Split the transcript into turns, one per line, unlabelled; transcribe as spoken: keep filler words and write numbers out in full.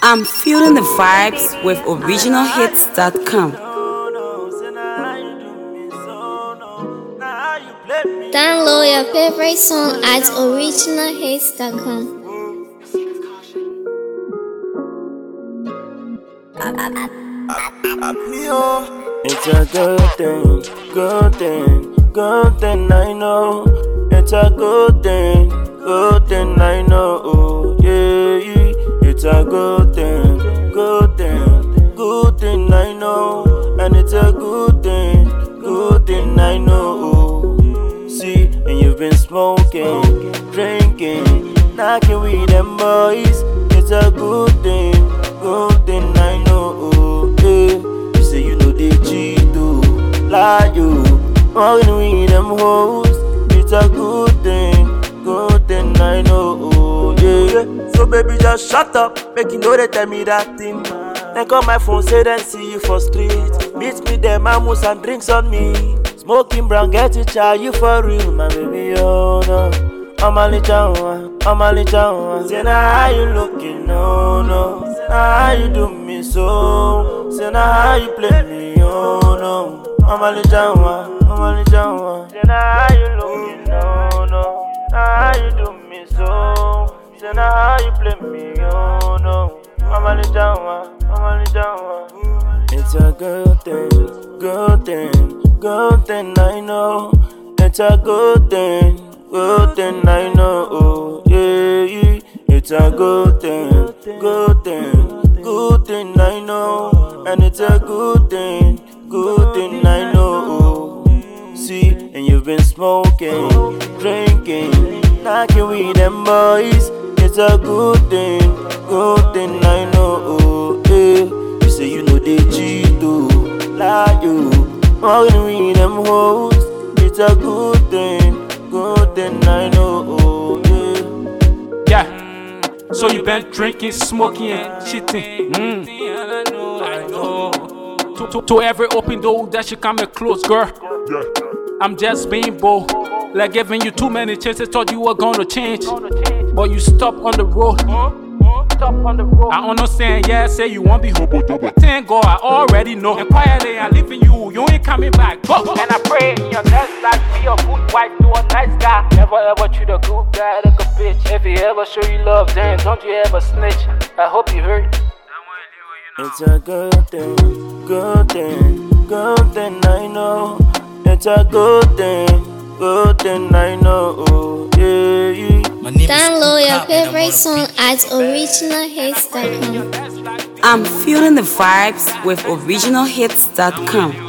I'm feeling the vibes with original hits dot com.
Download your favorite song at original hits dot com.
It's a good thing, good thing, good thing I know. It's a good thing, good thing I know. Oh, yeah, it's a good thing, good thing, good thing I know. And it's a good thing, good thing I know. Oh, see, and you've been smoking, drinking, knocking with them boys. It's a good thing, good thing I know. Oh, yeah. You say you know they cheat too, like you, walking with them hoes. It's a good thing, good thing I know. Oh, yeah, yeah. So baby just shut up, make you know they tell me that thing. Then call my phone, say then see you for street. Meet me there, mamus and drinks on me. Smoking brown, get you child, you for real, my baby, oh no. I'm a little one, I'm a little one. Say now how you looking, no, no. Now how you do me so. Say now how you play me, oh no. I'm a little one, I'm a little one. Say now how you looking, no, no. Now how you do me so. Say now how you play me, oh no. I'm a little one, I'm a little one. It's a good thing, good thing, good thing I know. It's a good thing, good thing I know. Oh, yeah, it's a good thing, good thing, good thing I know. And it's a good thing, good thing I know. Oh, see, and you've been smoking, drinking, knocking with them boys. It's a good thing, good thing I know. Oh, yeah. You say you know they cheat too, like you, walking with them hoes. It's a good thing, good thing I know. Oh, yeah.
Yeah. So you been drinking, smoking, and cheating. Mm. I know. To, to, to every open door that you come and close, girl.
Yeah.
I'm just being bold, like giving you too many chances. Thought you were gonna change, but you stop on the road. Stop on the road. I understand, yeah, say you won't be hobo. Thank God, I already know. And quietly, I'm leaving you. You ain't coming back. Go. And I pray in your next life, be a good wife to a nice guy. Never ever treat a good guy like a bitch. If he ever show you love, then don't you ever snitch. I hope you heard.
It's a good thing, good thing, good thing I know. It's a good thing, good thing I know. Oh, yeah.
Download your favorite song at original hits dot com.
I'm feeling the vibes with original hits dot com.